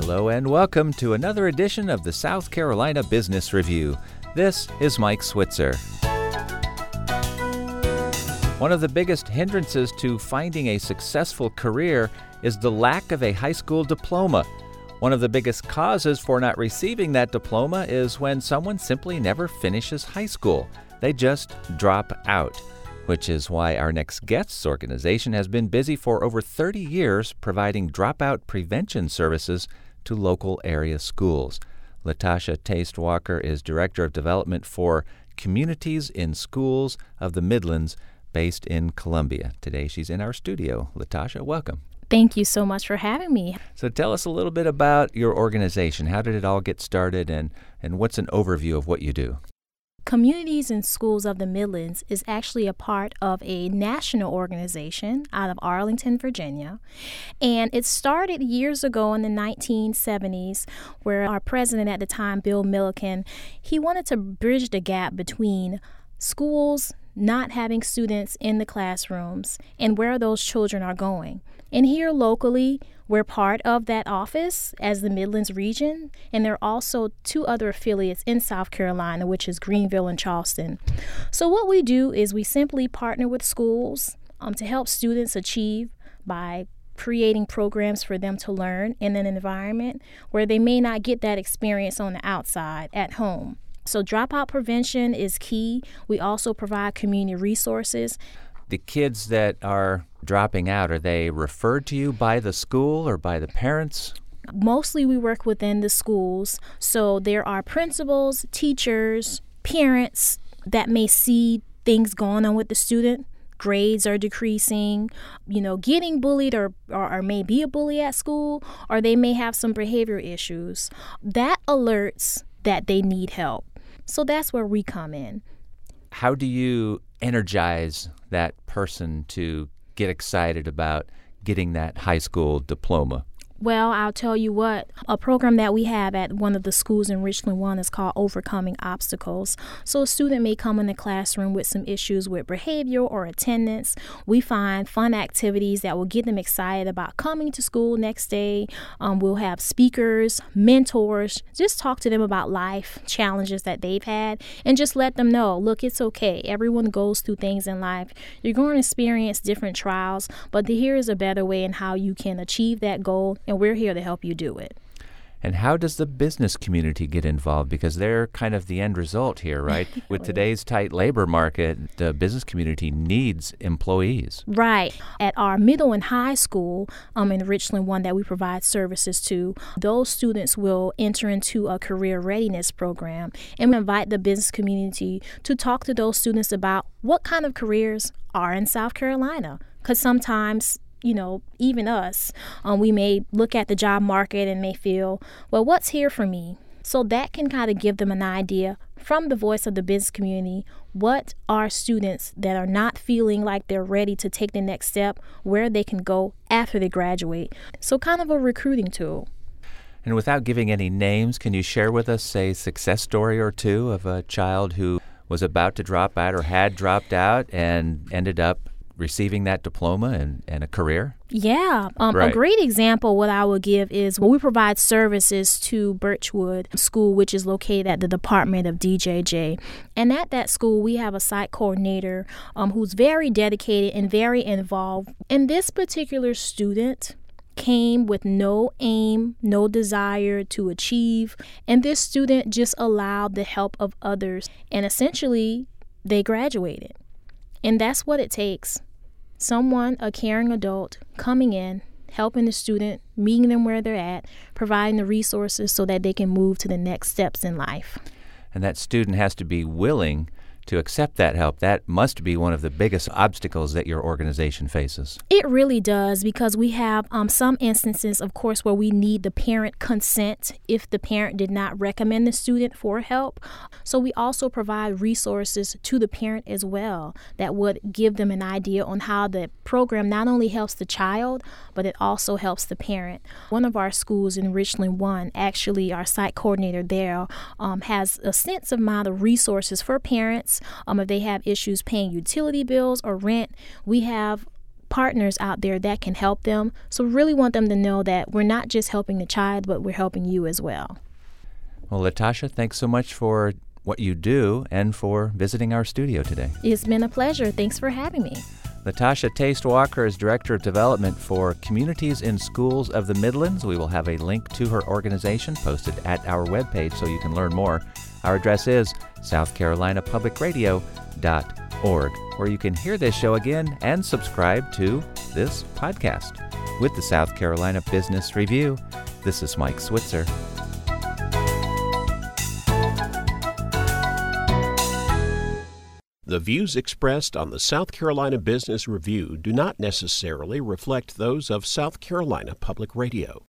Hello and welcome to another edition of the South Carolina Business Review. This is Mike Switzer. One of the biggest hindrances to finding a successful career is the lack of a high school diploma. One of the biggest causes for not receiving that diploma is when someone simply never finishes high school. They just drop out, which is why our next guest's organization has been busy for over 30 years providing dropout prevention services to local area schools. Latasha Taste Walker is Director of Development for Communities in Schools of the Midlands, based in Columbia. Today she's in our studio. Latasha, welcome. Thank you so much for having me. So tell us a little bit about your organization. How did it all get started, and what's an overview of what you do? Communities in Schools of the Midlands is actually a part of a national organization out of Arlington, Virginia. And it started years ago in the 1970s, where our president at the time, Bill Milliken, he wanted to bridge the gap between schools not having students in the classrooms and where those children are going. And here locally, we're part of that office as the Midlands region, and there are also two other affiliates in South Carolina, which is Greenville and Charleston. So what we do is we simply partner with schools to help students achieve by creating programs for them to learn in an environment where they may not get that experience on the outside at home. So dropout prevention is key. We also provide community resources. The kids that are dropping out, are they referred to you by the school or by the parents? Mostly we work within the schools. So there are principals, teachers, parents that may see things going on with the student. Grades are decreasing, getting bullied or may be a bully at school, or they may have some behavior issues. That alerts that they need help. So that's where we come in. How do you energize that person to get excited about getting that high school diploma? Well, I'll tell you what, a program that we have at one of the schools in Richland 1 is called Overcoming Obstacles. So a student may come in the classroom with some issues with behavior or attendance. We find fun activities that will get them excited about coming to school next day. We'll have speakers, mentors, just talk to them about life challenges that they've had and just let them know, look, it's okay. Everyone goes through things in life. You're going to experience different trials, but here is a better way in how you can achieve that goal. And we're here to help you do it. And how does the business community get involved? Because they're kind of the end result here, right? With today's tight labor market, the business community needs employees. Right. At our middle and high school in Richland 1 that we provide services to, those students will enter into a career readiness program, and we invite the business community to talk to those students about what kind of careers are in South Carolina. Because sometimes even us, we may look at the job market and may feel, well, what's here for me? So that can kind of give them an idea from the voice of the business community. What are students that are not feeling like they're ready to take the next step, where they can go after they graduate? So kind of a recruiting tool. And without giving any names, can you share with us a success story or two of a child who was about to drop out or had dropped out and ended up receiving that diploma and a career? Yeah. Right. A great example, what I would give is when we provide services to Birchwood School, which is located at the Department of DJJ. And at that school, we have a site coordinator who's very dedicated and very involved. And this particular student came with no aim, no desire to achieve. And this student just allowed the help of others. And essentially, they graduated. And that's what it takes. Someone, a caring adult, coming in, helping the student, meeting them where they're at, providing the resources so that they can move to the next steps in life. And that student has to be willing to accept that help. That must be one of the biggest obstacles that your organization faces. It really does, because we have some instances, of course, where we need the parent consent if the parent did not recommend the student for help. So we also provide resources to the parent as well that would give them an idea on how the program not only helps the child, but it also helps the parent. One of our schools in Richland 1, actually our site coordinator there has a extensive amount of resources for parents. If they have issues paying utility bills or rent, we have partners out there that can help them. So really want them to know that we're not just helping the child, but we're helping you as well. Well, Latasha, thanks so much for what you do and for visiting our studio today. It's been a pleasure. Thanks for having me. Latasha Taste Walker is Director of Development for Communities in Schools of the Midlands. We will have a link to her organization posted at our webpage so you can learn more. Our address is southcarolinapublicradio.org, where you can hear this show again and subscribe to this podcast. With the South Carolina Business Review, this is Mike Switzer. The views expressed on the South Carolina Business Review do not necessarily reflect those of South Carolina Public Radio.